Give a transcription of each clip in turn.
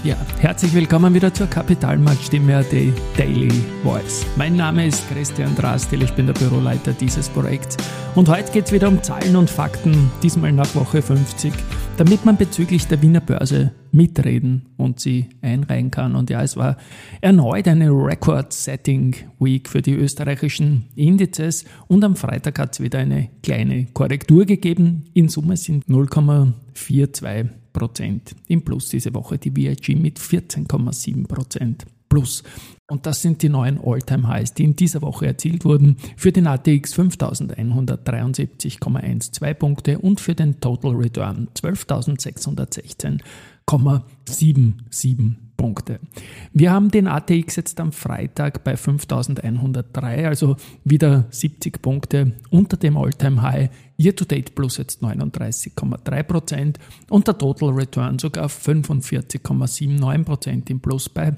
Ja, herzlich willkommen wieder zur Kapitalmarktstimme AT Daily Voice. Mein Name ist Christian Drastil, ich bin der Büroleiter dieses Projekts und heute geht es wieder um Zahlen und Fakten, diesmal nach Woche 50, damit man bezüglich der Wiener Börse mitreden und sie einreihen kann. Und ja, es war erneut eine Record-Setting-Week für die österreichischen Indizes und am Freitag hat es wieder eine kleine Korrektur gegeben. In Summe sind 0,42% im Plus diese Woche, die VIG mit 14,7% Plus. Und das sind die neuen All-Time-Highs, die in dieser Woche erzielt wurden für den ATX 5.173,12 Punkte und für den Total Return 12.616,77 Punkte. Wir haben den ATX jetzt am Freitag bei 5.103, also wieder 70 Punkte unter dem All-Time-High. Year-to-date plus jetzt 39,3% und der Total Return sogar auf 45,79% im Plus bei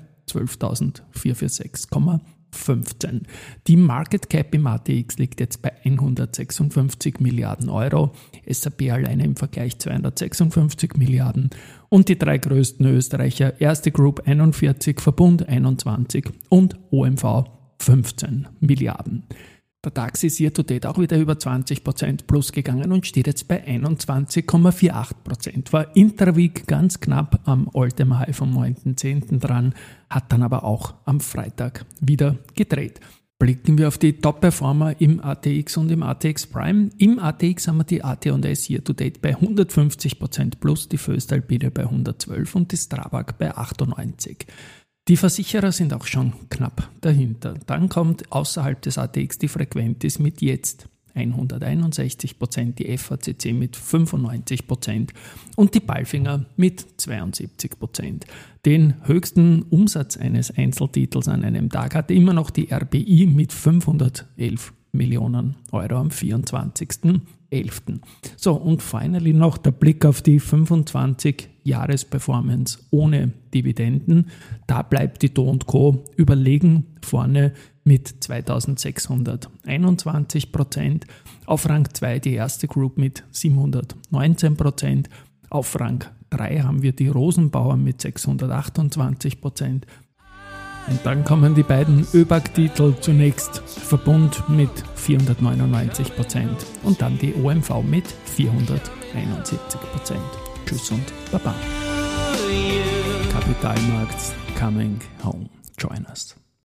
12.446,15. Die Market Cap im ATX liegt jetzt bei 156 Milliarden Euro, SAP alleine im Vergleich 256 Milliarden und die drei größten Österreicher, Erste Group 41, Verbund 21 und OMV 15 Milliarden. Der DAX ist year-to-date auch wieder über 20% plus gegangen und steht jetzt bei 21,48%. War Interweek ganz knapp am All-Time-High vom 9.10. dran, hat dann aber auch am Freitag wieder gedreht. Blicken wir auf die Top-Performer im ATX und im ATX Prime. Im ATX haben wir die AT&S year-to-date bei 150% plus, die Voestalpine bei 112 und die Strabag bei 98. Die Versicherer sind auch schon knapp dahinter. Dann kommt außerhalb des ATX die Frequentis mit jetzt 161%, die FACC mit 95% und die Palfinger mit 72%. Den höchsten Umsatz eines Einzeltitels an einem Tag hatte immer noch die RBI mit 511 Millionen Euro am 24.11. So, und finally noch der Blick auf die 25-Jahres-Performance ohne Dividenden. Da bleibt die Do & Co. überlegen vorne mit 2621%. Auf Rang 2 die Erste Group mit 719%. Auf Rang 3 haben wir die Rosenbauer mit 628%. Und dann kommen die beiden ÖBAG-Titel, zunächst Verbund mit 499% und dann die OMV mit 471%. Tschüss und Baba. Kapitalmarkts coming home. Join us.